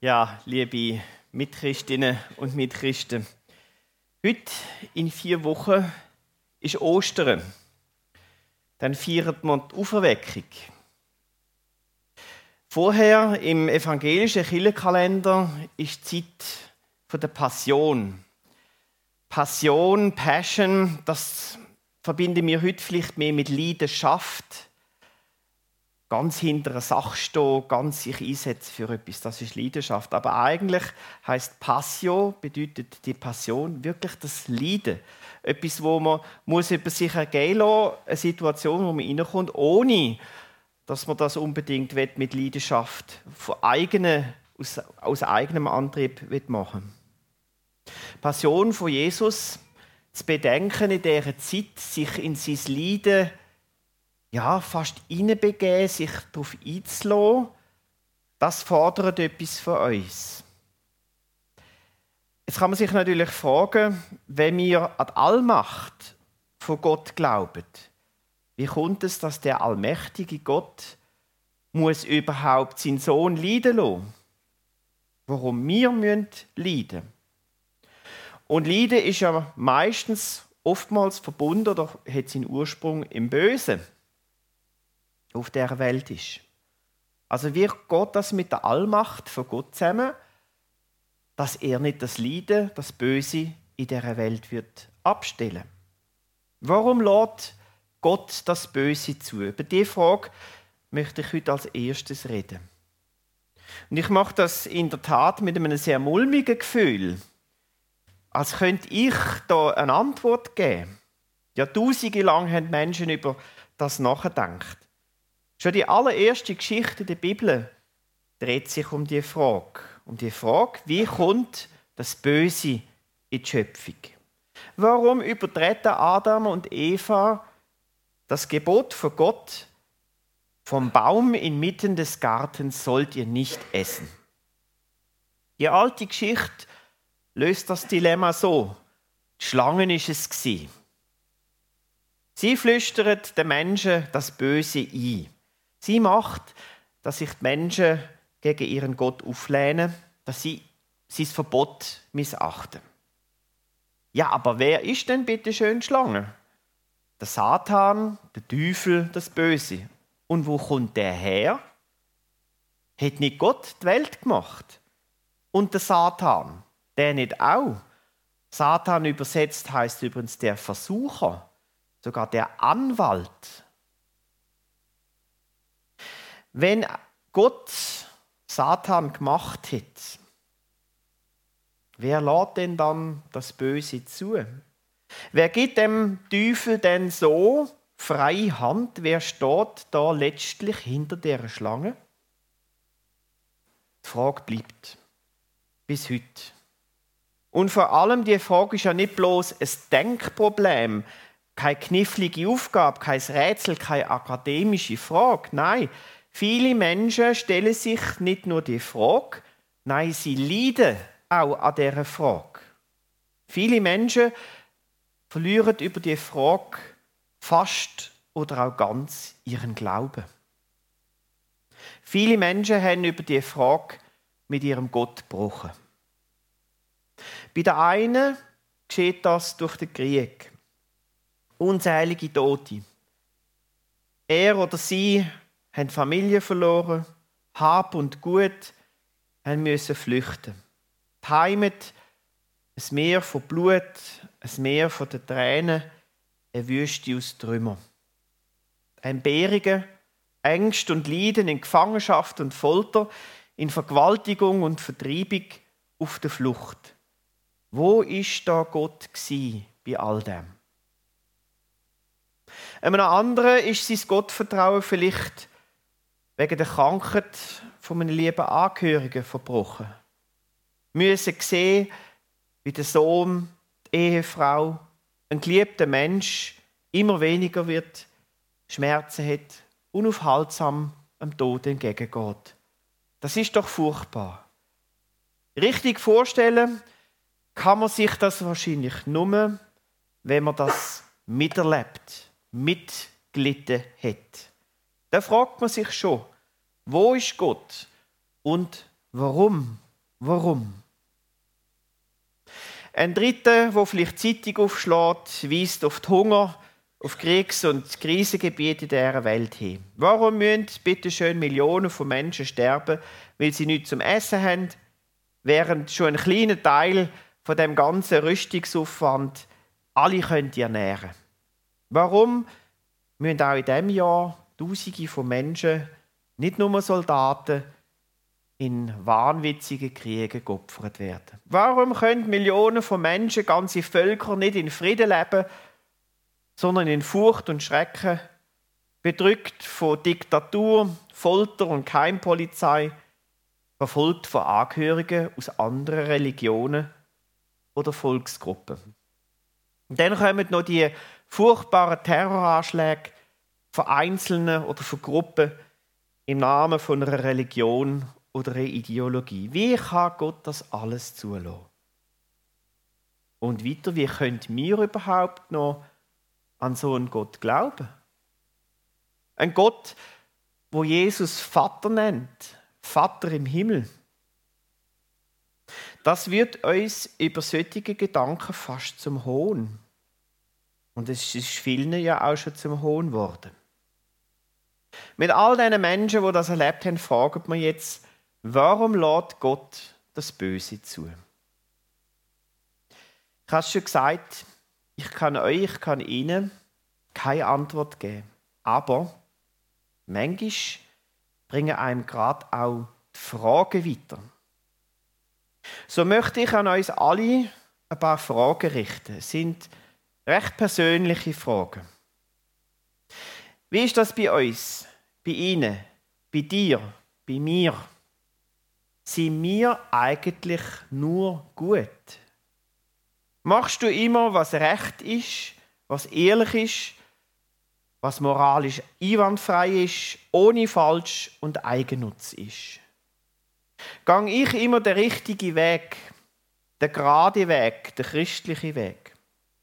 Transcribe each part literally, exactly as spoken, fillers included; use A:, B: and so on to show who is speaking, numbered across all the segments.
A: Ja, liebe Mitchristinnen und Mitchristen, heute in vier Wochen ist Ostern. Dann feiert man die Auferweckung. Vorher im evangelischen Kirchenkalender ist die Zeit der Passion. Passion, Passion, das verbinden wir heute vielleicht mehr mit Leidenschaft. Ganz hinter einer Sache stehen, ganz sich einsetzen für etwas, das ist Leidenschaft. Aber eigentlich heisst Passio, bedeutet die Passion, wirklich das Leiden. Etwas, wo man muss über sich ergehen lassen, eine Situation, wo man reinkommt, ohne dass man das unbedingt mit Leidenschaft von eigenen, aus, aus eigenem Antrieb machen will. Passion von Jesus, zu bedenken in dieser Zeit, sich in sein Leiden ja, fast hineinbegeben, sich darauf einzulassen, das fordert etwas von uns. Jetzt kann man sich natürlich fragen, wenn wir an die Allmacht von Gott glauben, wie kommt es, dass der allmächtige Gott muss überhaupt seinen Sohn leiden lassen? Warum wir müssen leiden? Und Leiden ist ja meistens oftmals verbunden oder hat seinen Ursprung im Bösen auf dieser Welt ist. Also wie geht das mit der Allmacht von Gott zusammen, dass er nicht das Leiden, das Böse in dieser Welt wird abstellen? Warum lässt Gott das Böse zu? Über diese Frage möchte ich heute als erstes reden. Und ich mache das in der Tat mit einem sehr mulmigen Gefühl, als könnte ich da eine Antwort geben. Jahrtausende lang haben Menschen über das nachgedacht. Schon die allererste Geschichte der Bibel dreht sich um die Frage. Um die Frage, wie kommt das Böse in die Schöpfung? Warum übertreten Adam und Eva das Gebot von Gott, vom Baum inmitten des Gartens sollt ihr nicht essen? Die alte Geschichte löst das Dilemma so. Die Schlange ist es gsi. Sie flüstert den Menschen das Böse ein. Sie macht, dass sich die Menschen gegen ihren Gott auflehnen, dass sie sein Verbot missachten. Ja, aber wer ist denn bitte schön die Schlange? Der Satan, der Teufel, das Böse. Und wo kommt der her? Hat nicht Gott die Welt gemacht? Und der Satan, der nicht auch? Satan übersetzt heißt übrigens der Versucher, sogar der Anwalt. Wenn Gott Satan gemacht hat, wer lässt denn dann das Böse zu? Wer gibt dem Teufel denn so freie Hand? Wer steht da letztlich hinter der Schlange? Die Frage bleibt bis heute. Und vor allem die Frage ist ja nicht bloß ein Denkproblem, keine knifflige Aufgabe, kein Rätsel, keine akademische Frage. Nein, viele Menschen stellen sich nicht nur die Frage, nein, sie leiden auch an dieser Frage. Viele Menschen verlieren über die Frage fast oder auch ganz ihren Glauben. Viele Menschen haben über die Frage mit ihrem Gott gebrochen. Bei der einen geschieht das durch den Krieg. Unzählige Tote. Er oder sie haben Familie verloren, Hab und Gut, haben müssen flüchten. Die Heimat, ein Meer von Blut, ein Meer von den Tränen, eine Wüste aus Trümmern. Entbehrungen, Ängste und Leiden in Gefangenschaft und Folter, in Vergewaltigung und Vertreibung auf der Flucht. Wo ist da Gott gsi bei all dem? Einem anderen ist sein Gottvertrauen vielleicht wegen der Krankheit von einem lieben Angehörigen verbrochen. Müssen sehen, wie der Sohn, die Ehefrau, ein geliebter Mensch immer weniger wird, Schmerzen hat, unaufhaltsam am Tod entgegengeht. Das ist doch furchtbar. Richtig vorstellen kann man sich das wahrscheinlich nur, wenn man das miterlebt, mitgelitten hat. Da fragt man sich schon, wo ist Gott und warum Warum? Ein dritter, der vielleicht die Zeitung aufschlägt, weist auf den Hunger, auf Kriegs- und Krisengebiete dieser Welt hin. Warum müssen bitte schön Millionen von Menschen sterben, weil sie nichts zum Essen haben, während schon ein kleiner Teil von dem ganzen Rüstungsaufwand alle können ernähren? Warum müssen auch in diesem Jahr Tausende von Menschen, nicht nur Soldaten, in wahnwitzigen Kriegen geopfert werden? Warum können Millionen von Menschen, ganze Völker nicht in Frieden leben, sondern in Furcht und Schrecken, bedrückt von Diktatur, Folter und Geheimpolizei, verfolgt von Angehörigen aus anderen Religionen oder Volksgruppen? Und dann kommen noch die furchtbaren Terroranschläge von Einzelnen oder von Gruppen im Namen von einer Religion oder einer Ideologie. Wie kann Gott das alles zulassen? Und weiter, wie können wir überhaupt noch an so einen Gott glauben? Ein Gott, wo Jesus Vater nennt, Vater im Himmel. Das wird uns über solche Gedanken fast zum Hohn. Und es ist vielen ja auch schon zum Hohn geworden. Mit all diesen Menschen, die das erlebt haben, fragen wir jetzt, warum lässt Gott das Böse zu? Ich habe es schon gesagt, ich kann euch, ich kann Ihnen keine Antwort geben. Aber manchmal bringen einem gerade auch die Fragen weiter. So möchte ich an uns alle ein paar Fragen richten. Es sind recht persönliche Fragen. Wie ist das bei uns, bei Ihnen, bei dir, bei mir? Sind wir eigentlich nur gut? Machst du immer, was recht ist, was ehrlich ist, was moralisch einwandfrei ist, ohne Falsch und Eigennutz ist? Gang ich immer den richtigen Weg, den geraden Weg, den christlichen Weg?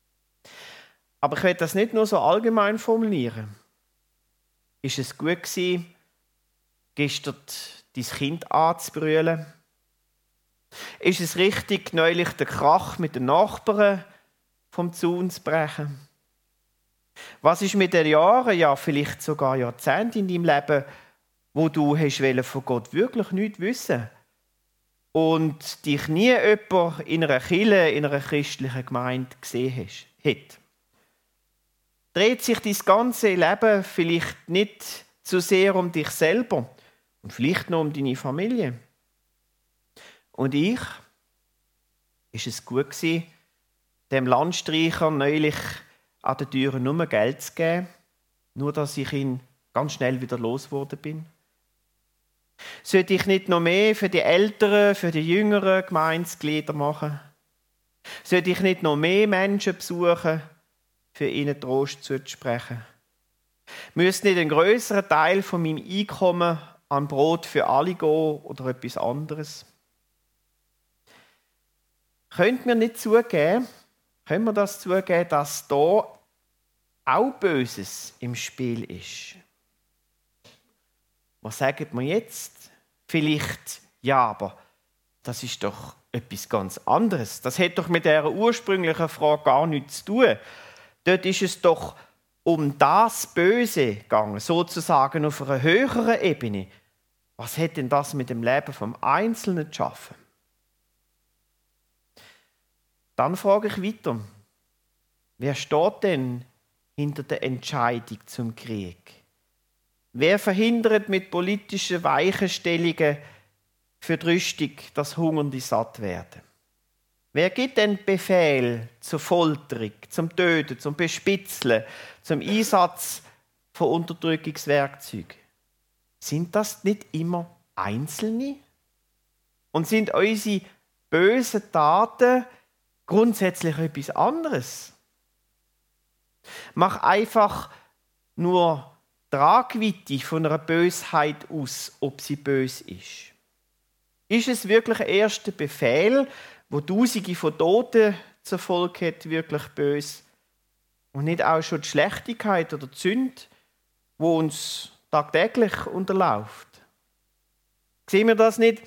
A: Aber ich will das nicht nur so allgemein formulieren. Ist es gut gewesen, gestern dein Kind anzubrüllen? Ist es richtig, neulich den Krach mit den Nachbarn vom Zaun zu brechen? Was ist mit den Jahren, ja vielleicht sogar Jahrzehnten in deinem Leben, wo du hast von Gott wirklich nichts wissen und dich nie jemand in einer Kirche, in einer christlichen Gemeinde gesehen hast, hat? Dreht sich dein ganze Leben vielleicht nicht zu sehr um dich selber und vielleicht noch um deine Familie? Und ich? Ist es gut gewesen, dem Landstreicher neulich an den Türen nur Geld zu geben, nur dass ich ihn ganz schnell wieder losgeworden bin? Sollte ich nicht noch mehr für die älteren, für die jüngeren Gemeindeglieder machen? Sollte ich nicht noch mehr Menschen besuchen, für ihnen Trost zuzusprechen? Müsste nicht ein grösserer Teil von meinem Einkommen an Brot für alle gehen oder etwas anderes? Könnt mir nicht zugeben, können wir das zugeben, dass da auch Böses im Spiel ist? Was sagt man jetzt? Vielleicht, ja, aber das ist doch etwas ganz anderes. Das hat doch mit der ursprünglichen Frage gar nichts zu tun. Dort ist es doch um das Böse gegangen, sozusagen auf einer höheren Ebene. Was hat denn das mit dem Leben vom Einzelnen zu schaffen? Dann frage ich weiter, wer steht denn hinter der Entscheidung zum Krieg? Wer verhindert mit politischen Weichenstellungen für die Rüstung, dass Hungernde satt werden? Wer gibt den Befehl zur Folterung, zum Töten, zum Bespitzeln, zum Einsatz von Unterdrückungswerkzeugen? Sind das nicht immer Einzelne? Und sind unsere bösen Taten grundsätzlich etwas anderes? Mach einfach nur die Tragweite von einer Bösheit aus, ob sie bös ist. Ist es wirklich erst der Befehl, wo Tausende von Toten zur Folge hat, wirklich bös? Und nicht auch schon die Schlechtigkeit oder die Sünde, wo uns tagtäglich unterläuft? Sehen wir das nicht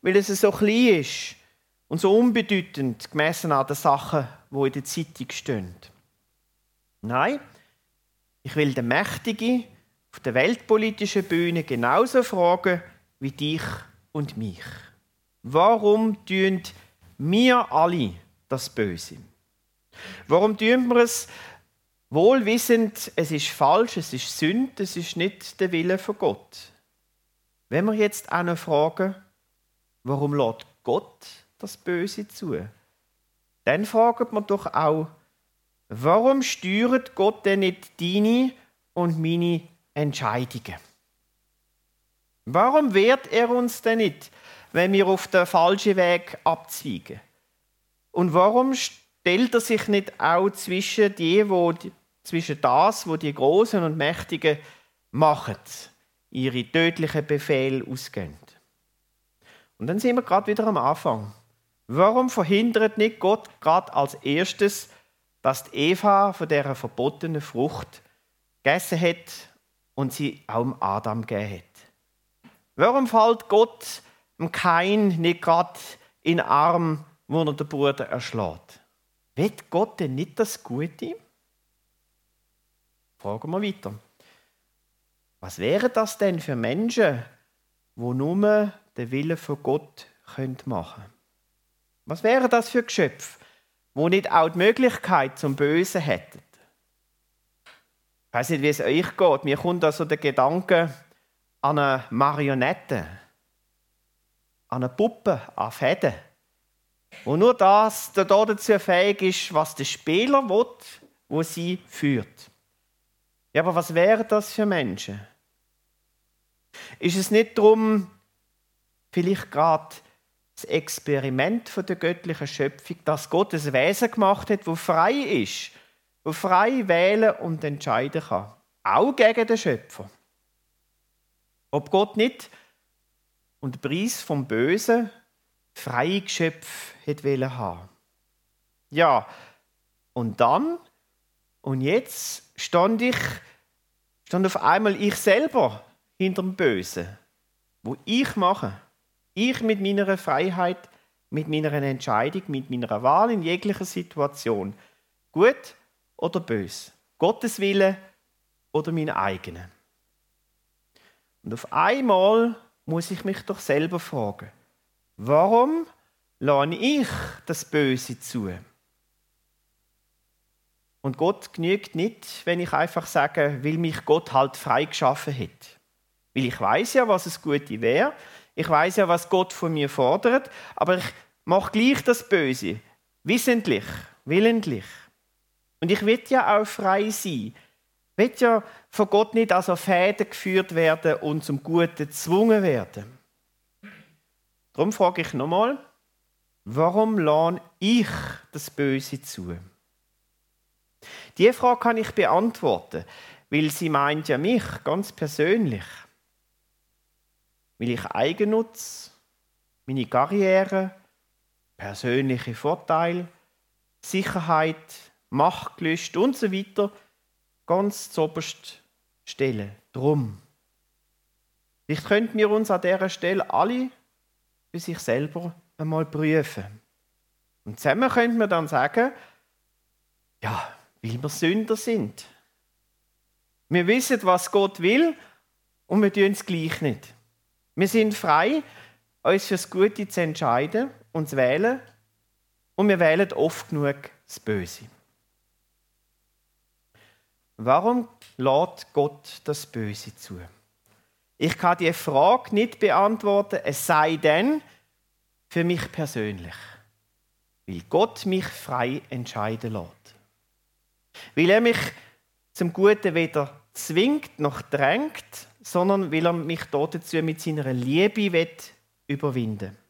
A: weil es so klein ist und so unbedeutend gemessen an den Sachen, die in der Zeitung stehen. Nein, ich will den Mächtigen auf der weltpolitischen Bühne genauso fragen wie dich und mich. Warum tun wir alle das Böse? Warum tun wir es wohlwissend, es ist falsch, es ist Sünde, es ist nicht der Wille von Gott? Wenn wir jetzt auch noch fragen, warum lässt Gott das Böse zu? Dann fragen wir doch auch, warum steuert Gott denn nicht deine und meine Entscheidungen? Warum wehrt er uns denn nicht, wenn wir auf den falschen Weg abzweigen? Und warum stellt er sich nicht auch zwischen die, wo die, zwischen das, wo die Großen und Mächtigen machen, ihre tödlichen Befehle ausgehen? Und dann sind wir gerade wieder am Anfang. Warum verhindert nicht Gott gerade als erstes, dass die Eva von dieser verbotenen Frucht gegessen hat und sie auch dem Adam gegeben hat? Warum fällt Gott dem Kain nicht gerade in den Arm, wo er den Bruder erschlägt? Will Gott denn nicht das Gute? Fragen wir weiter. Was wären das denn für Menschen, die nur den Willen von Gott machen können? Was wären das für Geschöpfe, die nicht auch die Möglichkeit zum Bösen hätten? Ich weiss nicht, wie es euch geht. Mir kommt also der Gedanke an eine Marionette, an eine Puppe, an Fäden, wo nur das dazu fähig ist, was der Spieler will, wo sie führt. Ja, aber was wären das für Menschen? Ist es nicht darum, vielleicht gerade das Experiment von der göttlichen Schöpfung, dass Gott ein Wesen gemacht hat, das frei ist, das frei wählen und entscheiden kann, auch gegen den Schöpfer? Ob Gott nicht und den Preis vom Bösen freie Geschöpfe hätte haben. Ja, und dann, und jetzt stand ich, stand auf einmal ich selber hinter dem Bösen, wo ich mache. Ich mit meiner Freiheit, mit meiner Entscheidung, mit meiner Wahl in jeglicher Situation. Gut oder böse. Gottes Wille oder mein eigener. Und auf einmal muss ich mich doch selber fragen, warum lasse ich das Böse zu? Und Gott genügt nicht, wenn ich einfach sage, weil mich Gott halt frei geschaffen hat. Weil ich weiß ja, was das Gute wäre. Ich weiß ja, was Gott von mir fordert. Aber ich mache gleich das Böse. Wissentlich, willentlich. Und ich will ja auch frei sein. Ich will ja von Gott nicht als Fäden geführt werden und zum Guten gezwungen werden. Darum frage ich nochmal, warum lasse ich das Böse zu? Diese Frage kann ich beantworten, weil sie meint ja mich ganz persönlich. Weil ich Eigennutz, meine Karriere, persönliche Vorteile, Sicherheit, Machtgelüste und so weiter ganz zuoberst stellen. Drum. Vielleicht könnten wir uns an dieser Stelle alle für sich selber einmal prüfen. Und zusammen könnten wir dann sagen, ja, weil wir Sünder sind. Wir wissen, was Gott will und wir tun es gleich nicht. Wir sind frei, uns für das Gute zu entscheiden und zu wählen und wir wählen oft genug das Böse. Warum lässt Gott das Böse zu? Ich kann diese Frage nicht beantworten, es sei denn für mich persönlich. Weil Gott mich frei entscheiden lässt. Weil er mich zum Guten weder zwingt noch drängt, sondern weil er mich dazu mit seiner Liebe überwinden will.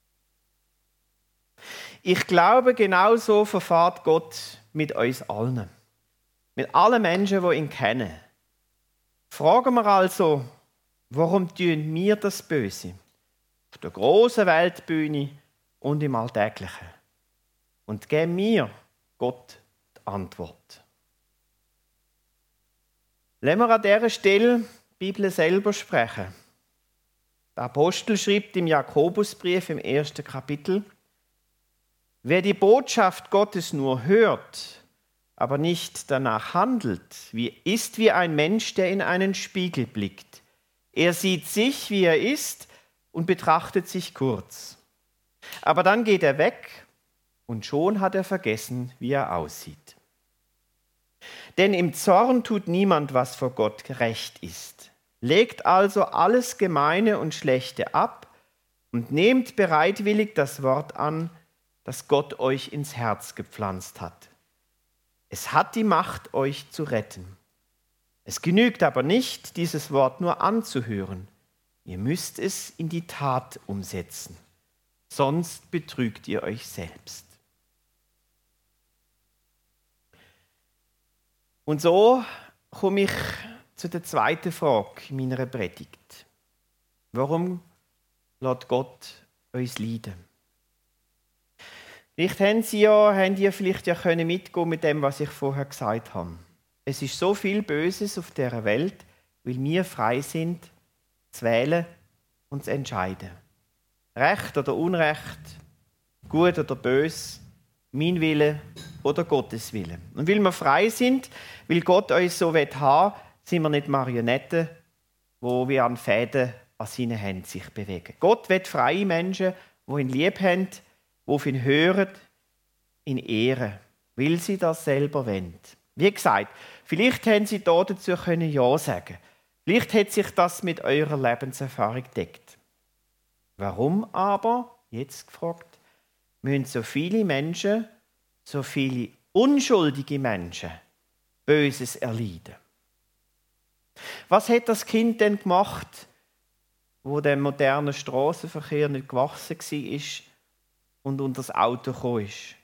A: Ich glaube, genau so verfährt Gott mit uns allen. Mit allen Menschen, die ihn kennen. Fragen wir also, warum tun wir das Böse? Auf der grossen Weltbühne und im Alltäglichen. Und geben mir Gott die Antwort. Lassen wir an dieser Stelle die Bibel selber sprechen. Der Apostel schreibt im Jakobusbrief im ersten Kapitel: Wer die Botschaft Gottes nur hört, aber nicht danach handelt, wie, ist wie ein Mensch, der in einen Spiegel blickt. Er sieht sich, wie er ist, und betrachtet sich kurz. Aber dann geht er weg und schon hat er vergessen, wie er aussieht. Denn im Zorn tut niemand, was vor Gott gerecht ist. Legt also alles Gemeine und Schlechte ab und nehmt bereitwillig das Wort an, das Gott euch ins Herz gepflanzt hat. Es hat die Macht, euch zu retten. Es genügt aber nicht, dieses Wort nur anzuhören. Ihr müsst es in die Tat umsetzen, sonst betrügt ihr euch selbst. Und so komme ich zu der zweiten Frage in meiner Predigt. Warum lässt Gott uns leiden? Vielleicht haben Sie ja, haben ihr vielleicht ja können mitgehen mit dem, was ich vorher gesagt habe. Es ist so viel Böses auf dieser Welt, weil wir frei sind, zu wählen und zu entscheiden. Recht oder Unrecht, gut oder böse, mein Wille oder Gottes Wille. Und weil wir frei sind, weil Gott uns so haben will, sind wir nicht Marionetten, die wie an Fäden an seinen Händen sich bewegen. Gott will freie Menschen, die ihn lieb haben, die auf ihn hören, ihn ehren, weil sie das selber wollen. Wie gesagt, vielleicht haben Sie da dazu können Ja sagen. Vielleicht hat sich das mit eurer Lebenserfahrung gedeckt. Warum aber, jetzt gefragt, müssen so viele Menschen, so viele unschuldige Menschen Böses erleiden? Was hat das Kind denn gemacht, wo der moderne Strassenverkehr nicht gewachsen war und unter das Auto gekommen ist?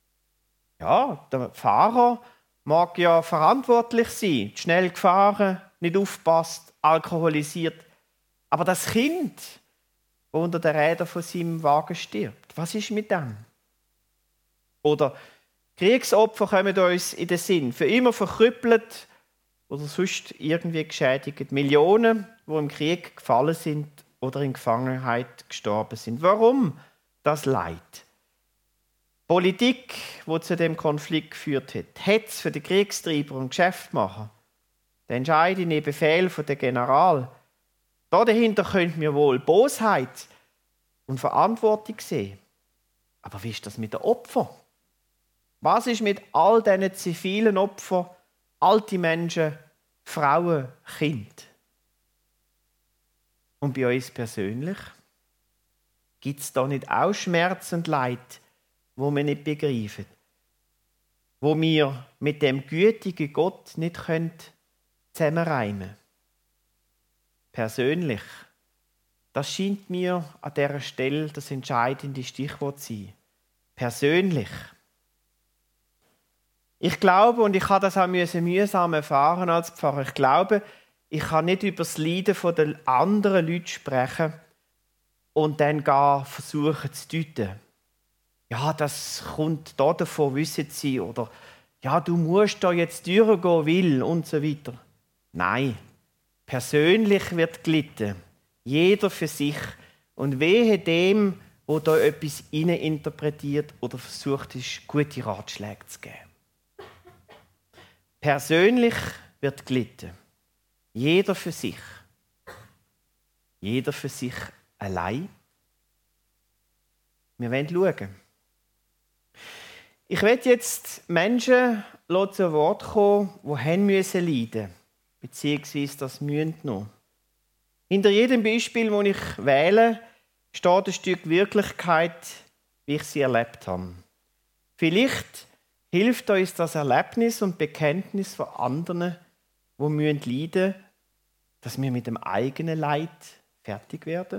A: Ja, der Fahrer mag ja verantwortlich sein, schnell gefahren, nicht aufgepasst, alkoholisiert. Aber das Kind, das unter den Rädern von seinem Wagen stirbt, was ist mit dem? Oder Kriegsopfer kommen uns in den Sinn, für immer verkrüppelt oder sonst irgendwie geschädigt. Millionen, die im Krieg gefallen sind oder in Gefangenheit gestorben sind. Warum das Leid? Politik, die zu dem Konflikt geführt hat, Hetz für die Kriegstreiber und Geschäftemacher, der entscheidende Befehl von der General. Da dahinter könnte mir wohl Bosheit und Verantwortung sehen. Aber wie ist das mit den Opfern? Was ist mit all diesen zivilen Opfern, alte Menschen, Frauen, Kinder? Und bei uns persönlich? Gibt es da nicht auch Schmerz und Leid, wo wir nicht begreifen? Wo wir mit dem gütigen Gott nicht zusammenreimen können? Persönlich, das scheint mir an dieser Stelle das entscheidende Stichwort zu sein. Persönlich. Ich glaube, und ich habe das auch mühsam erfahren als Pfarrer, ich glaube, ich kann nicht über das Leiden der anderen Leute sprechen und dann gar versuchen zu deuten. Ja, das kommt da davon, wissen Sie, oder ja, du musst da jetzt durchgehen, will und so weiter. Nein, persönlich wird gelitten, jeder für sich und wehe dem, der da etwas interpretiert oder versucht ist, gute Ratschläge zu geben. Persönlich wird gelitten. Jeder für sich. Jeder für sich allein. Wir wollen schauen. Ich will jetzt Menschen zu Wort kommen, die haben müssen leiden, beziehungsweise das müssen noch. Hinter jedem Beispiel, das ich wähle, steht ein Stück Wirklichkeit, wie ich sie erlebt habe. Vielleicht hilft uns das Erlebnis und Bekenntnis von anderen, die leiden müssen, dass wir mit dem eigenen Leid fertig werden.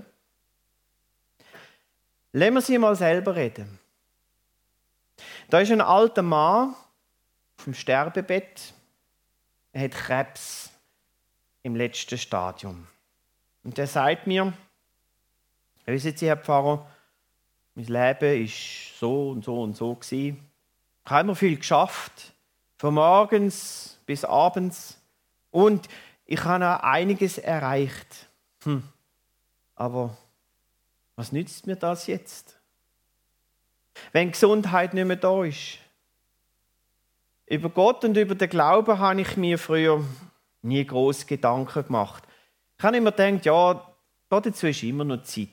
A: Lassen wir sie mal selber reden. Da ist ein alter Mann auf dem Sterbebett. Er hat Krebs im letzten Stadium. Und er sagt mir, wissen Sie, Herr Pfarrer, mein Leben war so und so und so gewesen. Ich habe immer viel geschafft, von morgens bis abends. Und ich habe auch einiges erreicht. Hm. Aber was nützt mir das jetzt? Wenn Gesundheit nicht mehr da ist. Über Gott und über den Glauben habe ich mir früher nie groß Gedanken gemacht. Ich habe immer gedacht, ja, dazu ist immer noch Zeit.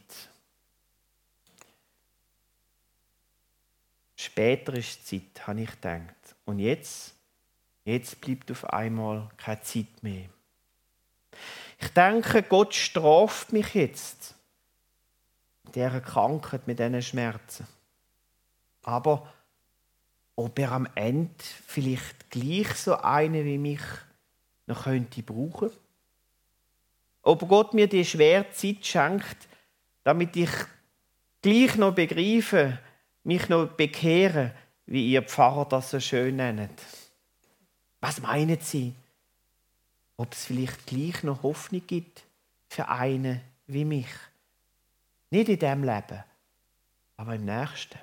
A: Später ist Zeit, habe ich gedacht. Und jetzt, jetzt bleibt auf einmal keine Zeit mehr. Ich denke, Gott straft mich jetzt. Mit dieser Krankheit, mit diesen Schmerzen. Aber ob er am Ende vielleicht gleich so einen wie mich noch könnte brauchen? Ob Gott mir die schwere Zeit schenkt, damit ich gleich noch begreife, mich noch bekehre, wie ihr Pfarrer das so schön nennt. Was meinen Sie? Ob es vielleicht gleich noch Hoffnung gibt für einen wie mich? Nicht in diesem Leben, aber im nächsten.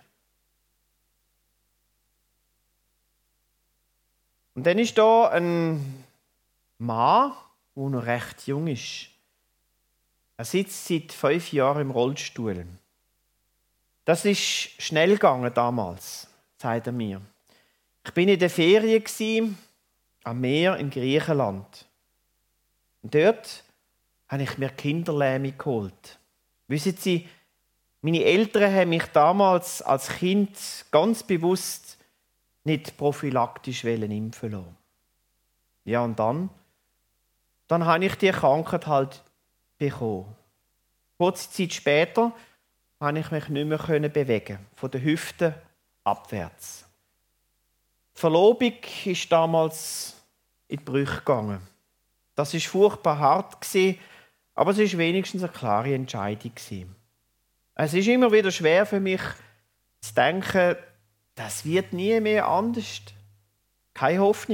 A: Und dann ist da ein Mann, der noch recht jung ist. Er sitzt seit fünf Jahren im Rollstuhl. Das ist schnell gegangen damals, sagt er mir. Ich bin in der Ferien am Meer in Griechenland. Und dort habe ich mir Kinderlähmung geholt. Wissen Sie, meine Eltern haben mich damals als Kind ganz bewusst nicht prophylaktisch impfen lassen. Ja, und dann? Dann habe ich die Krankheit halt bekommen. Kurze Zeit später konnte ich mich nicht mehr bewegen, von der Hüfte abwärts. Die Verlobung ist damals in die Brüche gegangen. Das war furchtbar hart, aber es war wenigstens eine klare Entscheidung. Es ist immer wieder schwer für mich zu denken, das wird nie mehr anders. Keine Hoffnung.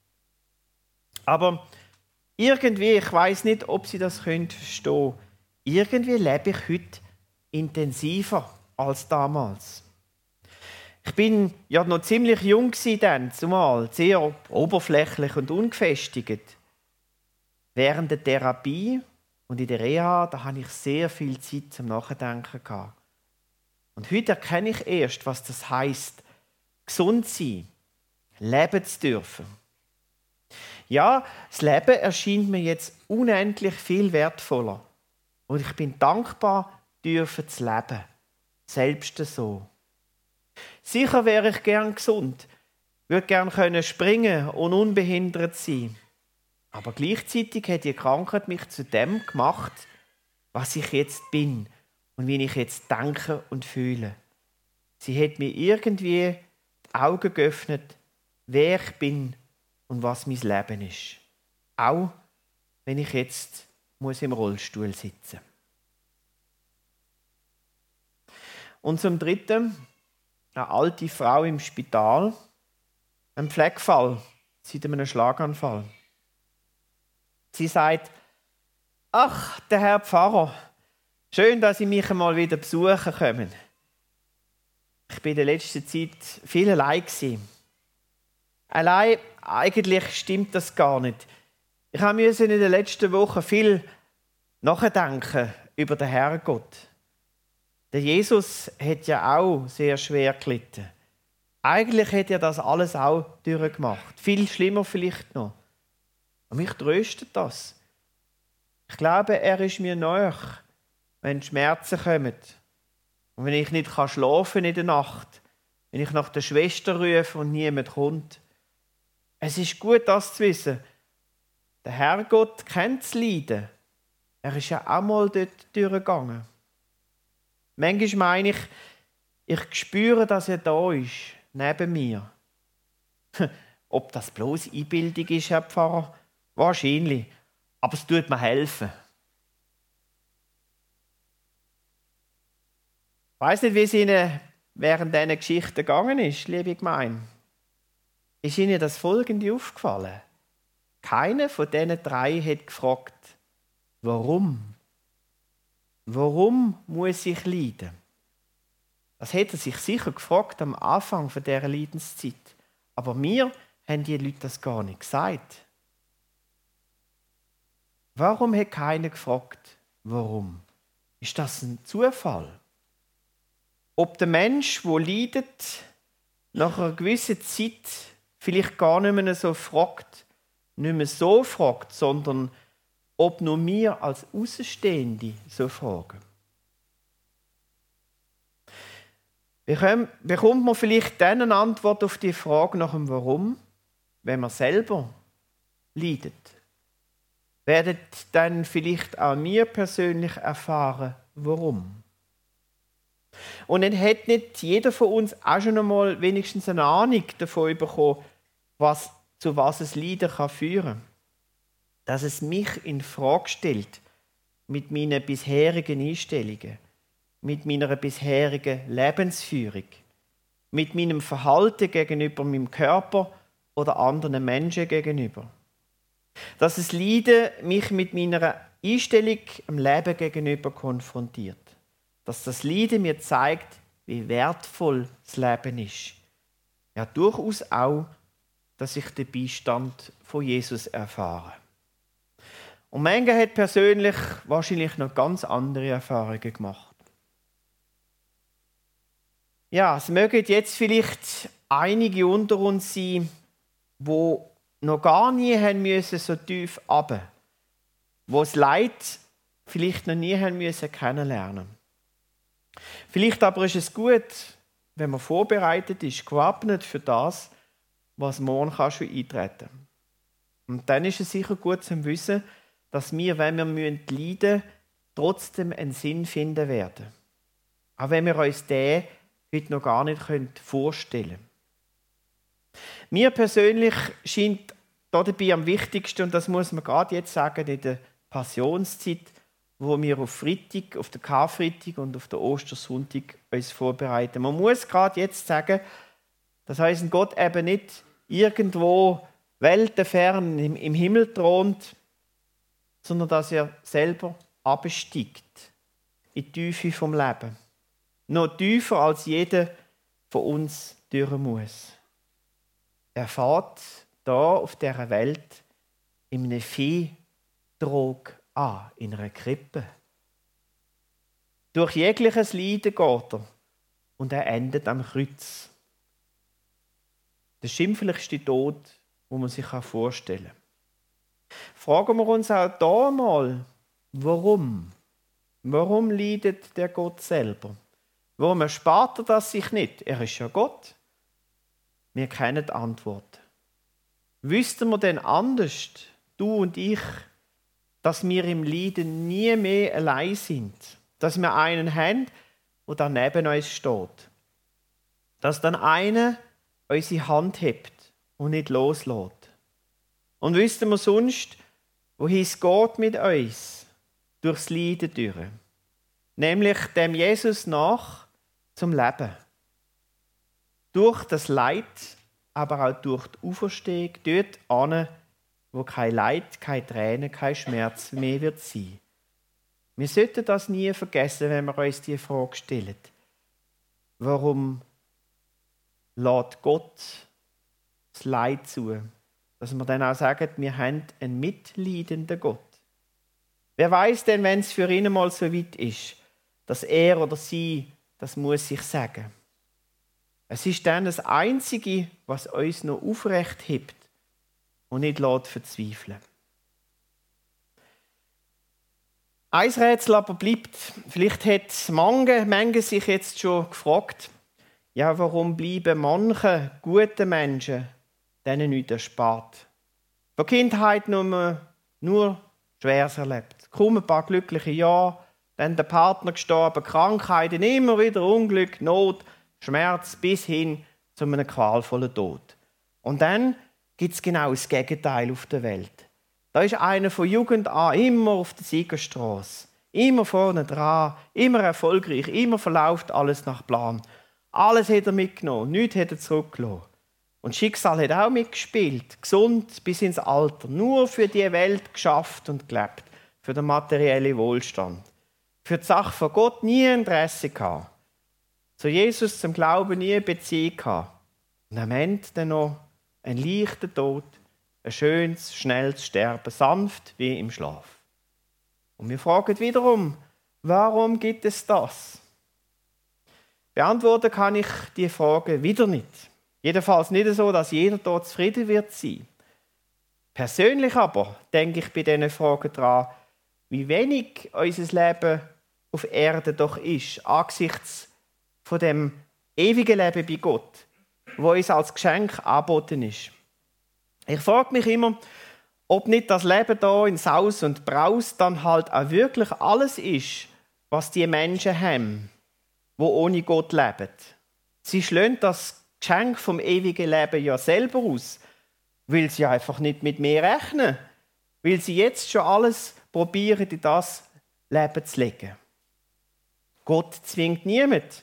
A: Aber irgendwie, ich weiß nicht, ob Sie das verstehen können, irgendwie lebe ich heute intensiver als damals. Ich bin ja noch ziemlich jung dann, zumal sehr oberflächlich und ungefestigt. Während der Therapie und in der Reha, da hatte ich sehr viel Zeit zum Nachdenken gehabt. Und heute erkenne ich erst, was das heisst, gesund sein, leben zu dürfen. Ja, das Leben erscheint mir jetzt unendlich viel wertvoller. Und ich bin dankbar, dürfen zu leben. Selbst so. Sicher wäre ich gern gesund, würde gern können springen und unbehindert sein. Aber gleichzeitig hat die Krankheit mich zu dem gemacht, was ich jetzt bin und wie ich jetzt denke und fühle. Sie hat mir irgendwie die Augen geöffnet, wer ich bin und was mein Leben ist. Auch wenn ich jetzt muss im Rollstuhl sitzen. Und zum Dritten, eine alte Frau im Spital, ein Pflegefall seit einem Schlaganfall. Sie sagt, ach, der Herr Pfarrer, schön, dass Sie mich einmal wieder besuchen kommen. Ich war in der letzten Zeit viel allein gewesen. Allein, eigentlich stimmt das gar nicht. Ich musste in den letzten Wochen viel nachdenken über den Herrgott. Der Jesus hat ja auch sehr schwer gelitten. Eigentlich hat er das alles auch durchgemacht. Viel schlimmer vielleicht noch. Und mich tröstet das. Ich glaube, er ist mir nahe, wenn Schmerzen kommen. Und wenn ich nicht schlafen kann in der Nacht, wenn ich nach der Schwester rufe und niemand kommt. Es ist gut, das zu wissen. Der Herrgott kennt das Leiden. Er ist ja auch mal dort durchgegangen. Manchmal meine ich, ich spüre, dass er da ist, neben mir. Ob das bloß Einbildung ist, Herr Pfarrer? Wahrscheinlich. Aber es tut mir helfen. Ich weiss nicht, wie es Ihnen während dieser Geschichte gegangen ist, liebe Gemeinde. Ist Ihnen das Folgende aufgefallen? Keiner von diesen drei hat gefragt, warum? Warum muss ich leiden? Das hätte er sich sicher gefragt am Anfang dieser Leidenszeit. Aber mir haben die Leute das gar nicht gesagt. Warum hat keiner gefragt, warum? Ist das ein Zufall? Ob der Mensch, der leidet, nach einer gewissen Zeit vielleicht gar nicht mehr so fragt, nicht mehr so fragt, sondern ob nur wir als Außenstehende so fragen. Bekommt man vielleicht dann eine Antwort auf die Frage nach dem Warum, wenn man selber leidet? Werdet dann vielleicht auch wir persönlich erfahren, warum? Und dann hat nicht jeder von uns auch schon einmal wenigstens eine Ahnung davon bekommen, was, zu was es Leiden kann führen kann. Dass es mich in Frage stellt mit meinen bisherigen Einstellungen, mit meiner bisherigen Lebensführung, mit meinem Verhalten gegenüber meinem Körper oder anderen Menschen gegenüber. Dass es Leiden mich mit meiner Einstellung am Leben gegenüber konfrontiert. Dass das Leiden mir zeigt, wie wertvoll das Leben ist. Ja, durchaus auch, dass ich den Beistand von Jesus erfahre. Und manche hat persönlich wahrscheinlich noch ganz andere Erfahrungen gemacht. Ja, es mögen jetzt vielleicht einige unter uns sein, die noch gar nie haben müssen, so tief runter, die das Leid vielleicht noch nie haben müssen kennenlernen. Vielleicht aber ist es gut, wenn man vorbereitet ist, gewappnet für das, was morgen kann schon eintreten kann. Und dann ist es sicher gut zu wissen, dass wir, wenn wir leiden müssen, trotzdem einen Sinn finden werden. Auch wenn wir uns den heute noch gar nicht vorstellen können. Mir persönlich scheint dabei am wichtigsten, und das muss man gerade jetzt sagen, in der Passionszeit, wo wir auf Freitag, auf den Karfreitag und auf den Ostersonntag uns vorbereiten. Man muss gerade jetzt sagen, dass unser Gott eben nicht irgendwo weltenfern im, im Himmel thront, sondern dass er selber absteigt in die Tiefe vom Leben. Noch tiefer als jeder von uns durch muss. Er fährt da auf dieser Welt in einem Viehtrog an, in einer Krippe. Durch jegliches Leiden geht er und er endet am Kreuz. Der schimpflichste Tod, den man sich vorstellen kann. Fragen wir uns auch da mal, warum? Warum leidet der Gott selber? Warum erspart er das sich nicht? Er ist ja Gott. Wir kennen die Antwort. Wüssten wir denn anders, du und ich, dass wir im Leiden nie mehr allein sind? Dass wir einen haben, der da neben uns steht? Dass dann einer unsere Hand hebt und nicht loslässt? Und wüssten wir sonst, wohin es geht mit uns, durchs Leiden durch? Nämlich dem Jesus nach zum Leben. Durch das Leid, aber auch durch die Auferstehung, dort an, wo kein Leid, kein Tränen, kein Schmerz mehr wird sein. Wir sollten das nie vergessen, wenn wir uns diese Frage stellen. Warum lässt Gott das Leid zu? Dass wir dann auch sagen, wir haben einen mitleidenden Gott. Wer weiß denn, wenn es für ihn mal so weit ist, dass er oder sie das muss sich sagen. Es ist dann das Einzige, was uns noch aufrecht hebt und nicht lässt verzweifeln. Ein Rätsel aber bleibt. Vielleicht hat manche, manche sich jetzt schon gefragt, ja, warum bleiben manche gute Menschen denen nichts erspart? Von Kindheit nur, nur Schweres erlebt. Kaum ein paar glückliche Jahre, dann der Partner gestorben, Krankheiten, immer wieder Unglück, Not, Schmerz bis hin zu einem qualvollen Tod. Und dann gibt es genau das Gegenteil auf der Welt. Da ist einer von Jugend an immer auf der Siegerstraße, immer vorne dran, immer erfolgreich, immer verläuft alles nach Plan. Alles hat er mitgenommen, nichts hat er zurückgelassen. Und Schicksal hat auch mitgespielt, gesund bis ins Alter, nur für die Welt geschafft und gelebt, für den materiellen Wohlstand. Für die Sache von Gott nie Interesse gehabt. Zu Jesus, zum Glauben nie Beziehung gehabt. Und am Ende dann noch ein leichter Tod, ein schönes, schnelles Sterben, sanft wie im Schlaf. Und wir fragen wiederum, warum gibt es das? Beantworten kann ich die Frage wieder nicht. Jedenfalls nicht so, dass jeder dort zufrieden wird sein. Persönlich aber denke ich bei diesen Fragen daran, wie wenig unser Leben auf Erde doch ist, angesichts von dem ewigen Leben bei Gott, wo uns als Geschenk angeboten ist. Ich frage mich immer, ob nicht das Leben da in Saus und Braus dann halt auch wirklich alles ist, was die Menschen haben, die ohne Gott leben. Sie schlönt das Geschenk vom ewigen Leben ja selber aus, weil sie einfach nicht mit mir rechnen, weil sie jetzt schon alles probieren, in das Leben zu legen. Gott zwingt niemand,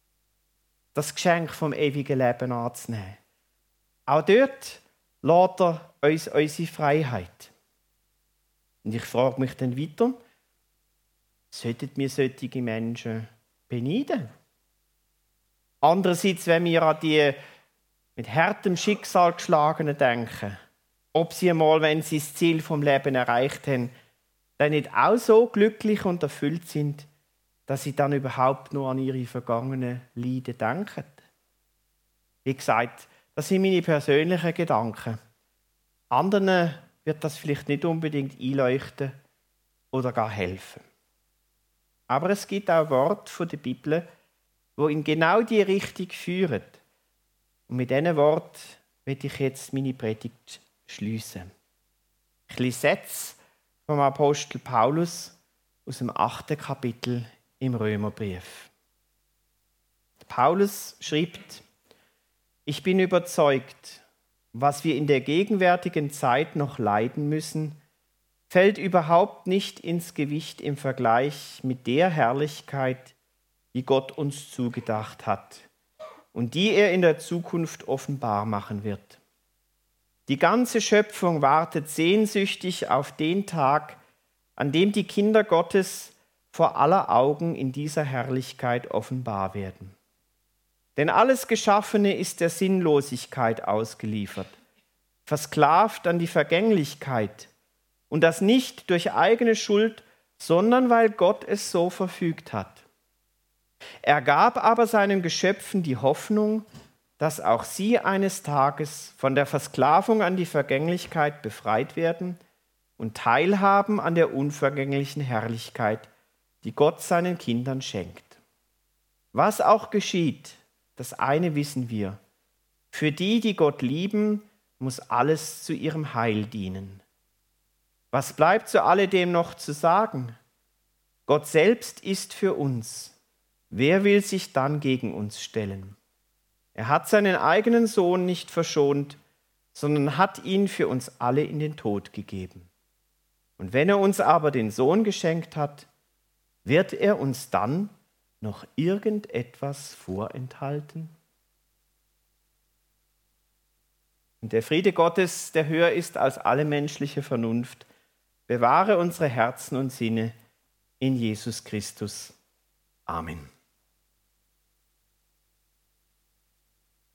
A: das Geschenk vom ewigen Leben anzunehmen. Auch dort lässt er uns unsere Freiheit. Und ich frage mich dann weiter, sollten wir solche Menschen beneiden? Andererseits, wenn wir an die mit hartem Schicksal geschlagenen denken, ob sie einmal, wenn sie das Ziel vom Leben erreicht haben, dann nicht auch so glücklich und erfüllt sind, dass sie dann überhaupt nur an ihre vergangenen Leiden denken. Wie gesagt, das sind meine persönlichen Gedanken. Anderen wird das vielleicht nicht unbedingt einleuchten oder gar helfen. Aber es gibt auch Worte von der Bibel, wo in genau die Richtung führen. Und mit diesen Worten will ich jetzt meine Predigt schliessen. Ich lese Sätze vom Apostel Paulus aus dem achten Kapitel im Römerbrief. Paulus schreibt: Ich bin überzeugt, was wir in der gegenwärtigen Zeit noch leiden müssen, fällt überhaupt nicht ins Gewicht im Vergleich mit der Herrlichkeit, die Gott uns zugedacht hat und die er in der Zukunft offenbar machen wird. Die ganze Schöpfung wartet sehnsüchtig auf den Tag, an dem die Kinder Gottes vor aller Augen in dieser Herrlichkeit offenbar werden. Denn alles Geschaffene ist der Sinnlosigkeit ausgeliefert, versklavt an die Vergänglichkeit, und das nicht durch eigene Schuld, sondern weil Gott es so verfügt hat. Er gab aber seinen Geschöpfen die Hoffnung, dass auch sie eines Tages von der Versklavung an die Vergänglichkeit befreit werden und teilhaben an der unvergänglichen Herrlichkeit, die Gott seinen Kindern schenkt. Was auch geschieht, das eine wissen wir: Für die, die Gott lieben, muss alles zu ihrem Heil dienen. Was bleibt zu alledem noch zu sagen? Gott selbst ist für uns. Wer will sich dann gegen uns stellen? Er hat seinen eigenen Sohn nicht verschont, sondern hat ihn für uns alle in den Tod gegeben. Und wenn er uns aber den Sohn geschenkt hat, wird er uns dann noch irgendetwas vorenthalten? Und der Friede Gottes, der höher ist als alle menschliche Vernunft, bewahre unsere Herzen und Sinne in Jesus Christus. Amen.